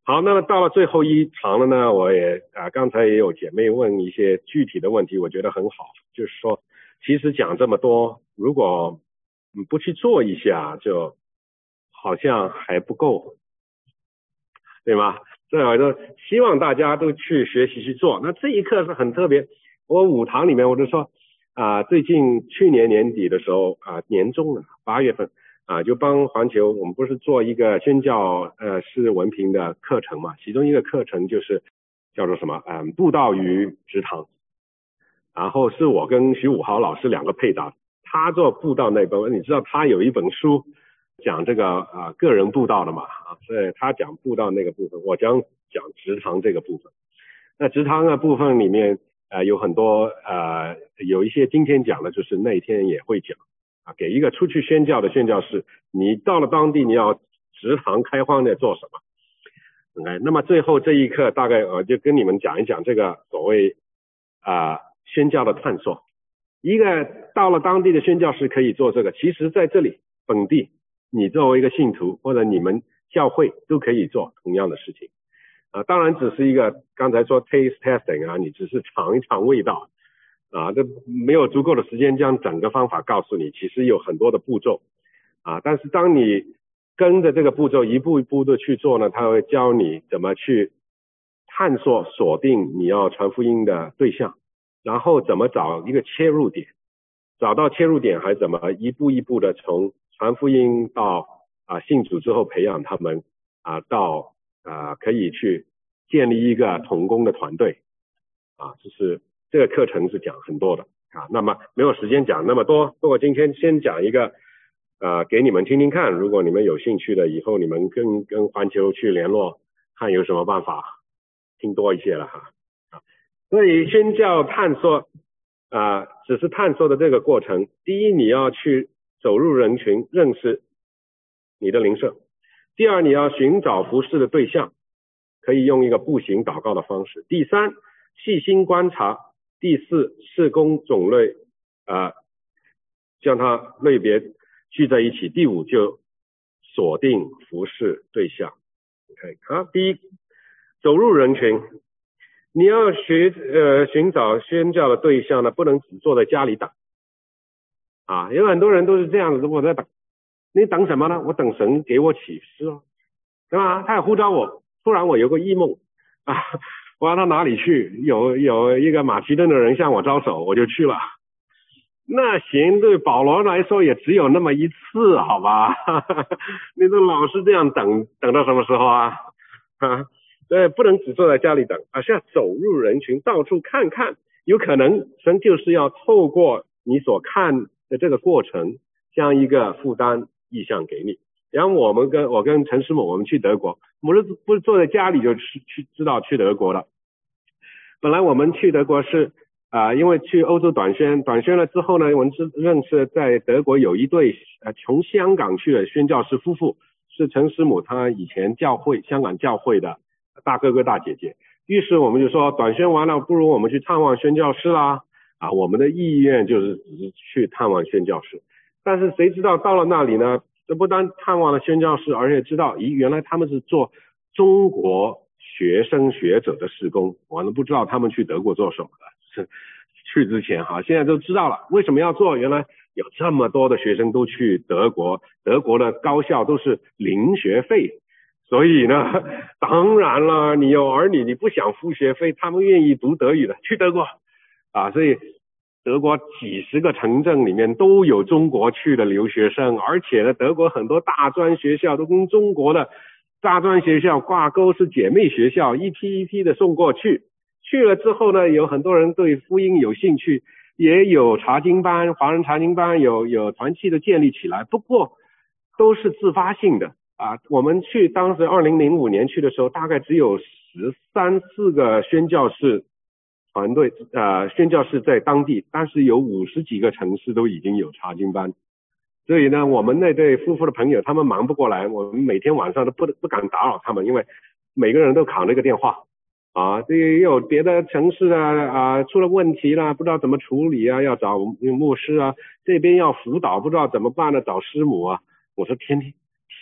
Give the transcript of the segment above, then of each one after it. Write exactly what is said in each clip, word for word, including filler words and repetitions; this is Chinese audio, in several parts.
好，那么到了最后一场了呢，我也啊刚才也有姐妹问一些具体的问题，我觉得很好，就是说其实讲这么多，如果嗯不去做一下，就好像还不够，对吗？所以我就希望大家都去学习去做。那这一课是很特别，我五堂里面我就说啊，最近去年年底的时候啊，年中了，八月份。啊，就帮环球，我们不是做一个宣教呃是文凭的课程嘛？其中一个课程就是叫做什么？嗯，布道与职堂。然后是我跟徐武豪老师两个配搭，他做布道那本，你知道他有一本书讲这个啊、呃、个人布道的嘛？啊，所以他讲布道那个部分，我将讲职堂这个部分。那职堂的部分里面呃有很多呃有一些今天讲的，就是那天也会讲。给一个出去宣教的宣教士，你到了当地你要职堂开荒的做什么？ OK， 那么最后这一课大概我就跟你们讲一讲这个所谓啊、呃、宣教的探索。一个到了当地的宣教士可以做这个，其实在这里本地你作为一个信徒或者你们教会都可以做同样的事情啊、呃，当然只是一个刚才说 taste testing 啊，你只是尝一尝味道。啊，这没有足够的时间将整个方法告诉你，其实有很多的步骤啊，但是当你跟着这个步骤一步一步的去做呢，他会教你怎么去探索锁定你要传福音的对象，然后怎么找一个切入点，找到切入点还怎么一步一步的从传福音到啊信主之后培养他们啊到啊可以去建立一个同工的团队啊，就是这个课程是讲很多的啊，那么没有时间讲那么多，不过今天先讲一个呃给你们听听看，如果你们有兴趣的，以后你们跟跟环球去联络，看有什么办法听多一些了哈。啊，所以宣教探索啊、呃，只是探索的这个过程，第一你要去走入人群，认识你的邻舍；第二你要寻找服侍的对象，可以用一个步行祷告的方式；第三细心观察；第四事工种类啊、呃，将它类别聚在一起；第五就锁定服侍对象。OK， 好，第一走入人群，你要学呃寻找宣教的对象呢，不能只坐在家里等啊，有很多人都是这样子，我在等，你等什么呢？我等神给我启示哦，对吧？他也呼召我，突然我有个异梦啊，我要到哪里去？有有一个马其顿的人向我招手，我就去了。那行，对保罗来说也只有那么一次，好吧？你都老是这样等，等到什么时候啊？啊，对，不能只坐在家里等，而是要走入人群，到处看看。有可能神就是要透过你所看的这个过程，将一个负担意向给你。然后我们跟我跟陈师母，我们去德国，不是不是坐在家里就去去知道去德国了。本来我们去德国是啊、呃，因为去欧洲短宣，短宣了之后呢，我们是认识在德国有一对呃从香港去的宣教师夫妇，是陈师母他以前教会香港教会的大哥哥大姐姐。于是我们就说短宣完了，不如我们去探望宣教师啦。啊，我们的意愿就是只是去探望宣教师，但是谁知道到了那里呢？这不单探望了宣教师，而且知道，咦，原来他们是做中国学生学者的事工，我都不知道他们去德国做什么的。是去之前哈，现在都知道了为什么要做。原来有这么多的学生都去德国，德国的高校都是零学费，所以呢，当然了，你有儿女，你不想付学费，他们愿意读德语的，去德国啊。所以德国几十个城镇里面都有中国去的留学生，而且呢，德国很多大专学校都跟中国的大专学校挂钩，是姐妹学校，一批一批的送过去。去了之后呢，有很多人对福音有兴趣，也有查经班，华人查经班，有有团契的建立起来，不过都是自发性的啊。我们去当时二零零五年去的时候，大概只有十三四个宣教士团队，呃，宣教士在当地，但是有五十几个城市都已经有查经班。所以呢，我们那对夫妇的朋友他们忙不过来，我们每天晚上都不不敢打扰他们，因为每个人都扛着一个电话啊，这也有别的城市啊啊出了问题啦，不知道怎么处理啊，要找牧师啊，这边要辅导不知道怎么办呢，找师母啊。我说天天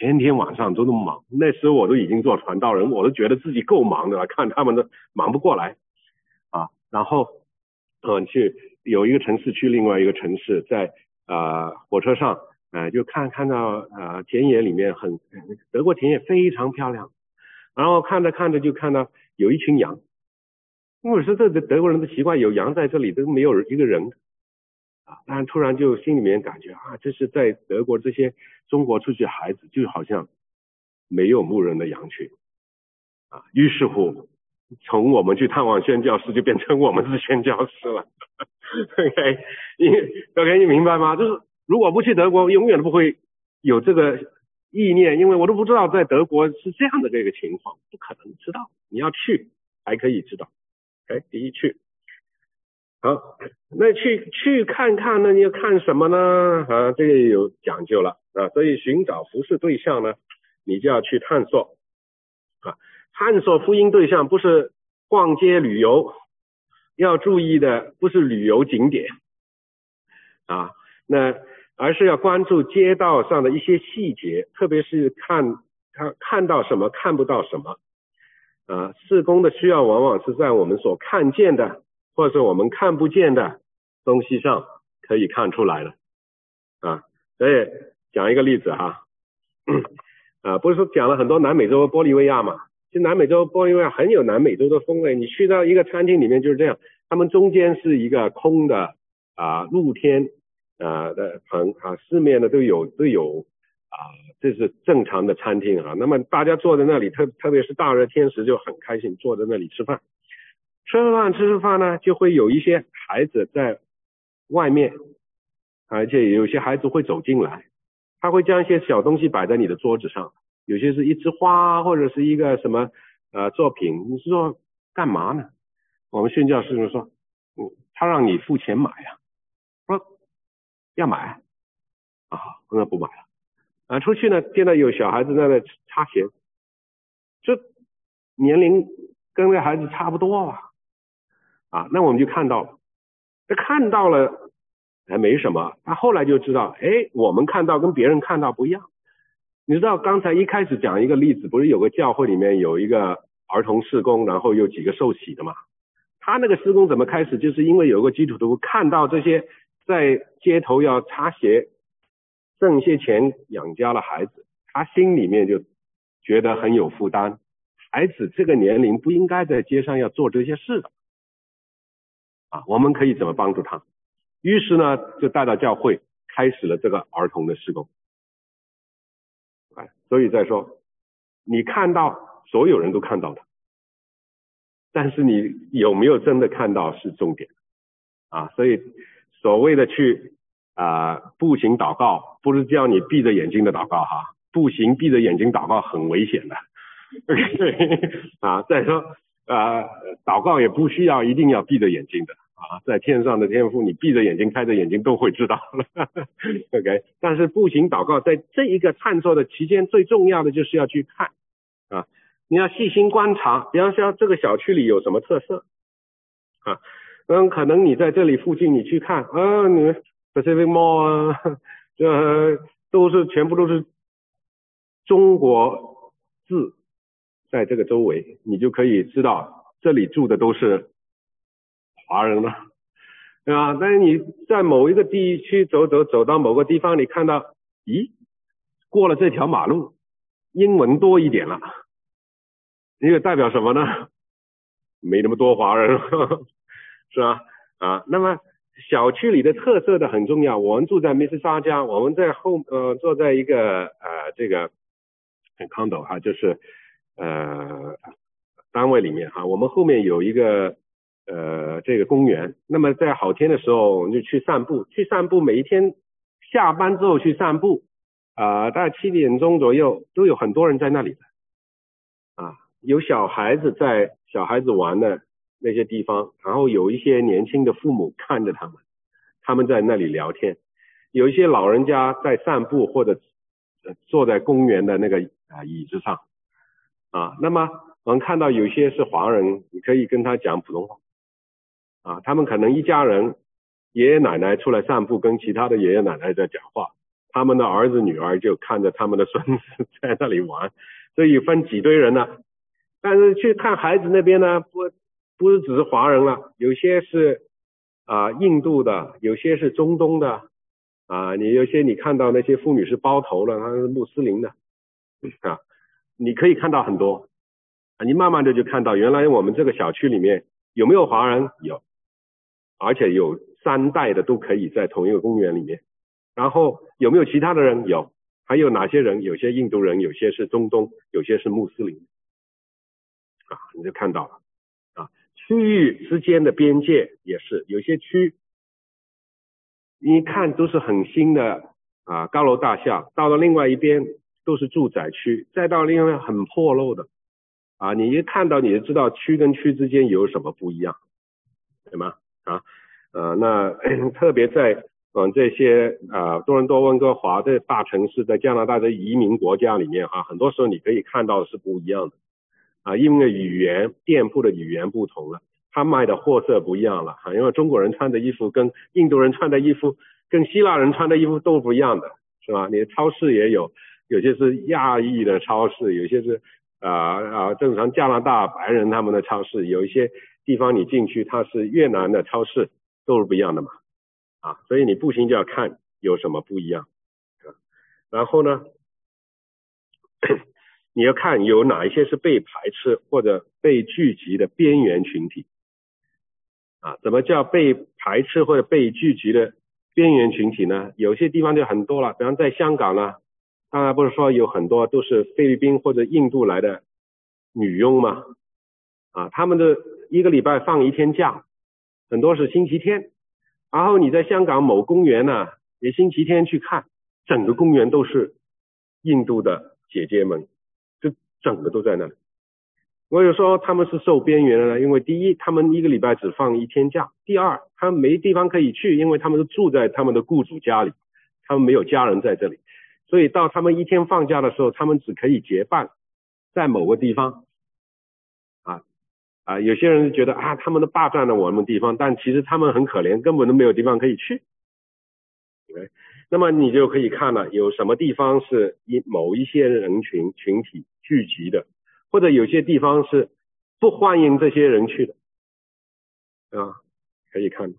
天天晚上都那么忙。那时候我都已经做传道人，我都觉得自己够忙的了，看他们都忙不过来啊。然后嗯去有一个城市去另外一个城市，在呃火车上呃就看看到呃田野里面很德国田野非常漂亮，然后看着看着就看到有一群羊。我说这德国人的习惯，有羊在这里都没有一个人啊，但突然就心里面感觉啊，这是在德国这些中国出去的孩子就好像没有牧人的羊群啊。于是乎从我们去探望宣教士就变成我们是宣教士了。OK， 你 OK 你明白吗？就是如果不去德国，永远都不会有这个意念，因为我都不知道在德国是这样的这个情况，不可能知道，你要去才可以知道。OK， 第一去。好，那去去看看呢？你要看什么呢？啊，这个有讲究了啊。所以寻找服事对象呢，你就要去探索啊。探索福音对象不是逛街旅游，要注意的不是旅游景点啊，那而是要关注街道上的一些细节，特别是看看看到什么，看不到什么啊。事工的需要往往是在我们所看见的，或者我们看不见的东西上可以看出来的啊。所以讲一个例子哈，啊，不是说讲了很多南美洲玻利维亚嘛？其实南美洲玻利维亚很有南美洲的风味。你去到一个餐厅里面就是这样，他们中间是一个空的啊露天啊的棚啊，四面的都有都有啊，这是正常的餐厅啊。那么大家坐在那里，特特别是大热天时就很开心，坐在那里吃饭。吃饭吃吃饭呢，就会有一些孩子在外面，而且有些孩子会走进来，他会将一些小东西摆在你的桌子上，有些是一枝花或者是一个什么呃作品，你是说干嘛呢？我们宣教师就说，嗯，他让你付钱买啊，说要买啊，那不买了啊。出去呢，见到有小孩子在那擦鞋，这年龄跟那孩子差不多啊。啊，那我们就看到了，这看到了还没什么，他后来就知道，哎，我们看到跟别人看到不一样。你知道刚才一开始讲一个例子，不是有个教会里面有一个儿童事工，然后有几个受洗的嘛？他那个事工怎么开始？就是因为有个基督徒看到这些在街头要擦鞋挣一些钱养家的孩子，他心里面就觉得很有负担，孩子这个年龄不应该在街上要做这些事的啊，我们可以怎么帮助他？于是呢，就带到教会开始了这个儿童的事工。哎，所以再说，你看到所有人都看到的，但是你有没有真的看到是重点啊。所以所谓的去啊、呃、步行祷告，不是叫你闭着眼睛的祷告哈，步行闭着眼睛祷告很危险的。啊，再说啊、呃，祷告也不需要一定要闭着眼睛的啊，在天上的天父，你闭着眼睛开着眼睛都会知道了。OK， 但是步行祷告在这一个探索的期间，最重要的就是要去看啊，你要细心观察，比方说这个小区里有什么特色啊，嗯，可能你在这里附近你去看啊，你 Pacific Mall 啊，这都是全部都是中国字。在这个周围，你就可以知道这里住的都是华人了，对吧？但是你在某一个地区走走走到某个地方，你看到，咦，过了这条马路，英文多一点了，这个代表什么呢？没那么多华人，是吧？啊，那么小区里的特色的很重要。我们住在密斯沙加，我们在后呃坐在一个呃这个 condo 哈，就是呃单位里面哈，我们后面有一个呃这个公园。那么在好天的时候，我们就去散步，去散步。每一天下班之后去散步，啊、呃，大概七点钟左右，都有很多人在那里的啊，有小孩子在小孩子玩的那些地方，然后有一些年轻的父母看着他们，他们在那里聊天，有一些老人家在散步或者坐在公园的那个啊椅子上啊。那么我们看到有些是华人，你可以跟他讲普通话啊，他们可能一家人爷爷奶奶出来散步，跟其他的爷爷奶奶在讲话他们的儿子女儿就看着他们的孙子在那里玩，所以分几堆人了。但是去看孩子那边呢，不不是只是华人了，有些是啊、呃、印度的，有些是中东的啊、呃，你有些你看到那些妇女是包头的，她是穆斯林的啊，你可以看到很多啊，你慢慢的就看到原来我们这个小区里面有没有华人？有，而且有三代的都可以在同一个公园里面。然后有没有其他的人？有，还有哪些人？有些印度人，有些是中东，有些是穆斯林啊，你就看到了啊。区域之间的边界也是，有些区你看都是很新的啊高楼大厦，到了另外一边都是住宅区，再到另外很破漏的啊，你一看到你就知道区跟区之间有什么不一样，对吗？啊，呃，那特别在嗯，这些啊、呃，多伦多、温哥华这大城市，在加拿大的移民国家里面啊，很多时候你可以看到的是不一样的啊，因为语言店铺的语言不同了，他卖的货色不一样了啊，因为中国人穿的衣服跟印度人穿的衣服、跟希腊人穿的衣服都不一样的，是吧？你的超市也有，有些是亚裔的超市，有些是啊啊、呃、正常加拿大白人他们的超市，有一些地方你进去它是越南的超市，都是不一样的嘛。啊，所以你步行就要看有什么不一样啊，然后呢，你要看有哪一些是被排斥或者被聚集的边缘群体啊。怎么叫被排斥或者被聚集的边缘群体呢？有些地方就很多了，比方在香港呢，当然不是说有很多都是菲律宾或者印度来的女佣嘛，啊，他们的一个礼拜放一天假，很多是星期天。然后你在香港某公园呢，你星期天去看，整个公园都是印度的姐姐们，就整个都在那里。我有说他们是受边缘的呢，因为第一，他们一个礼拜只放一天假；第二，他们没地方可以去，因为他们都住在他们的雇主家里，他们没有家人在这里，所以到他们一天放假的时候，他们只可以结伴在某个地方。啊，有些人觉得啊，他们都霸占了我们地方，但其实他们很可怜，根本都没有地方可以去。对，那么你就可以看了，有什么地方是一某一些人群群体聚集的，或者有些地方是不欢迎这些人去的啊，可以看。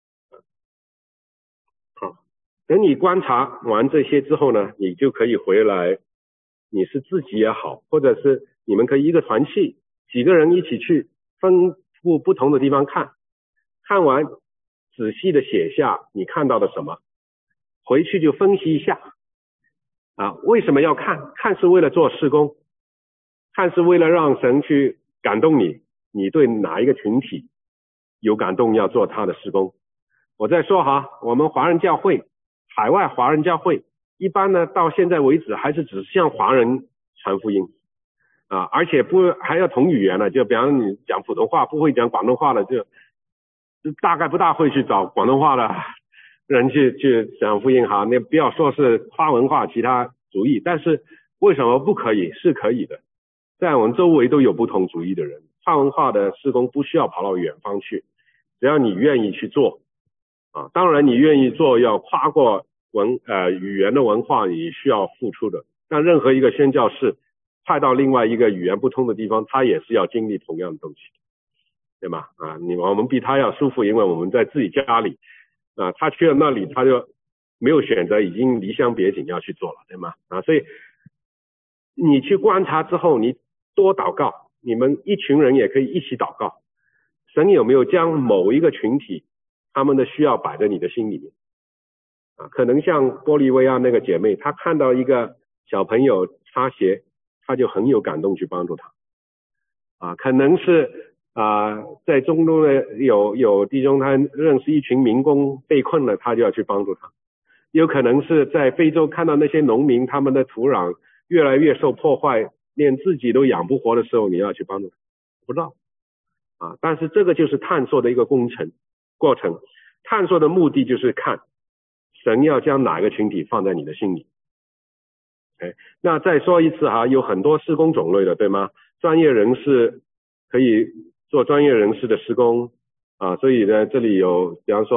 好，等你观察完这些之后呢，你就可以回来，你是自己也好，或者是你们可以一个团契，几个人一起去分布不同的地方看，看完仔细的写下你看到的什么，回去就分析一下啊，为什么要看？看是为了做事工，看是为了让神去感动你，你对哪一个群体有感动要做他的事工。我再说哈，我们华人教会，海外华人教会一般呢到现在为止还是只向华人传福音啊，而且不还要同语言呢，就比方你讲普通话不会讲广东话的，就就大概不大会去找广东话的人去去讲福音哈。你不要说是跨文化其他主义，但是为什么不可以？是可以的，在我们周围都有不同主义的人，跨文化的事工不需要跑到远方去，只要你愿意去做啊。当然你愿意做要跨过文呃语言的文化，你需要付出的。但任何一个宣教士派到另外一个语言不通的地方，他也是要经历同样的东西，对吗？啊，你我们比他要舒服，因为我们在自己家里啊，他去了那里他就没有选择，已经离乡别井要去做了，对吗？啊，所以你去观察之后，你多祷告，你们一群人也可以一起祷告，神有没有将某一个群体他们的需要摆在你的心里面啊？可能像玻利维亚那个姐妹，她看到一个小朋友擦鞋，他就很有感动去帮助他啊，可能是啊，在中东的有有弟兄他认识一群民工被困了，他就要去帮助他，有可能是在非洲看到那些农民他们的土壤越来越受破坏，连自己都养不活的时候，你要去帮助他，不知道啊。但是这个就是探索的一个工程过程，探索的目的就是看神要将哪个群体放在你的心里。Okay, 那再说一次哈，有很多事工种类的，对吗？专业人士可以做专业人士的事工啊，所以呢，这里有比方说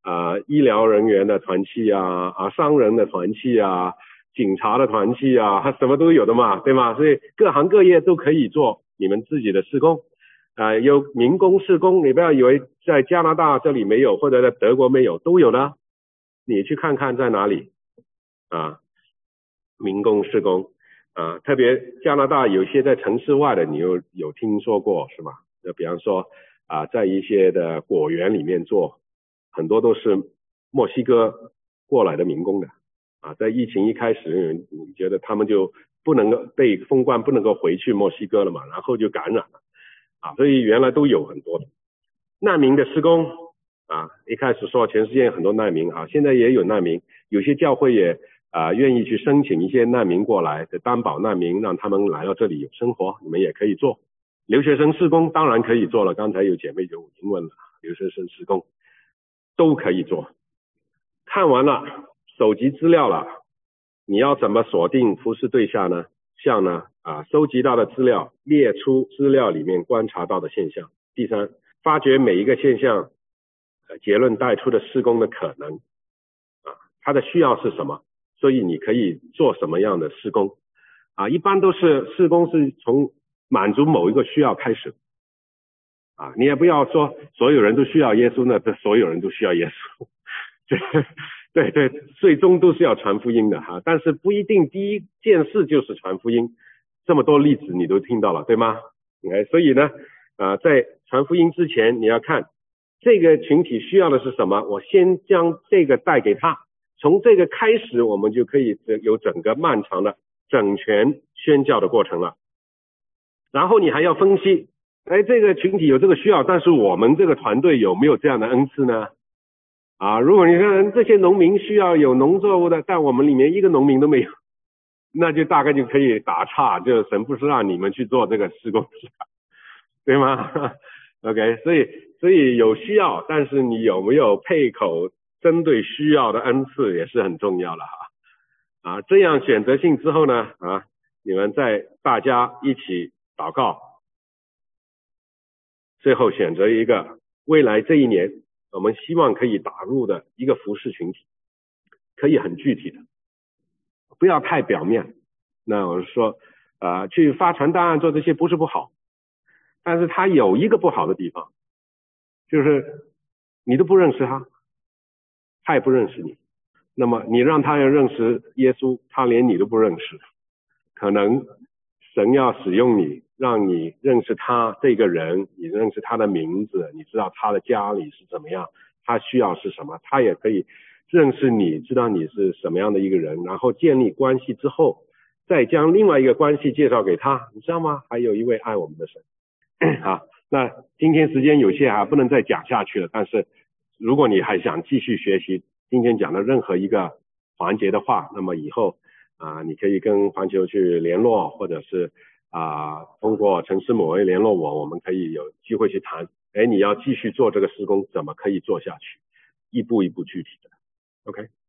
啊、医疗人员的团契啊，啊商人的团契啊，警察的团契啊，什么都有的嘛，对吗？所以各行各业都可以做你们自己的事工。啊、呃，有民工、事工，你不要以为在加拿大这里没有，或者在德国没有，都有的。你去看看在哪里啊？民工、事工啊，特别加拿大有些在城市外的，你有有听说过是吧？就比方说啊，在一些的果园里面做，很多都是墨西哥过来的民工的啊。在疫情一开始，你觉得他们就不能够被封冠，不能够回去墨西哥了嘛，然后就感染了。啊，所以原来都有很多的难民的施工啊，一开始说全世界很多难民啊，现在也有难民，有些教会也啊愿意去申请一些难民过来的担保难民，让他们来到这里有生活，你们也可以做。留学生施工当然可以做了，刚才有姐妹就已经问了，留学生施工都可以做。看完了，收集资料了，你要怎么锁定服侍对象呢？像呢啊，收集到的资料，列出资料里面观察到的现象。第三，发掘每一个现象，呃、结论带出的施工的可能啊，它的需要是什么？所以你可以做什么样的施工啊？一般都是施工是从满足某一个需要开始啊，你也不要说所有人都需要耶稣呢，这所有人都需要耶稣。对对，最终都是要传福音的哈，但是不一定第一件事就是传福音，这么多例子你都听到了，对吗？ OK， 所以呢，呃，在传福音之前，你要看这个群体需要的是什么，我先将这个带给他，从这个开始，我们就可以有整个漫长的整全宣教的过程了。然后你还要分析，哎，这个群体有这个需要，但是我们这个团队有没有这样的恩赐呢？啊，如果你看这些农民需要有农作物的，但我们里面一个农民都没有，那就大概就可以打岔，就神不是让你们去做这个施工，对吗？OK， 所以所以有需要，但是你有没有配口针对需要的恩赐也是很重要的哈。啊，这样选择性之后呢，啊，你们再大家一起祷告，最后选择一个未来这一年我们希望可以打入的一个服事群体，可以很具体的，不要太表面。那我是说，呃，去发传单做这些不是不好，但是他有一个不好的地方，就是你都不认识他，他也不认识你，那么你让他要认识耶稣，他连你都不认识，可能神要使用你，让你认识他这个人，你认识他的名字，你知道他的家里是怎么样，他需要是什么，他也可以认识你，知道你是什么样的一个人，然后建立关系之后，再将另外一个关系介绍给他，你知道吗？还有一位爱我们的神。好，那今天时间有限啊，不能再讲下去了，但是如果你还想继续学习今天讲的任何一个环节的话，那么以后啊、呃，你可以跟环球去联络，或者是啊、呃，通过陈师母联络我，我们可以有机会去谈，哎，你要继续做这个施工，怎么可以做下去，一步一步具体的 ，OK。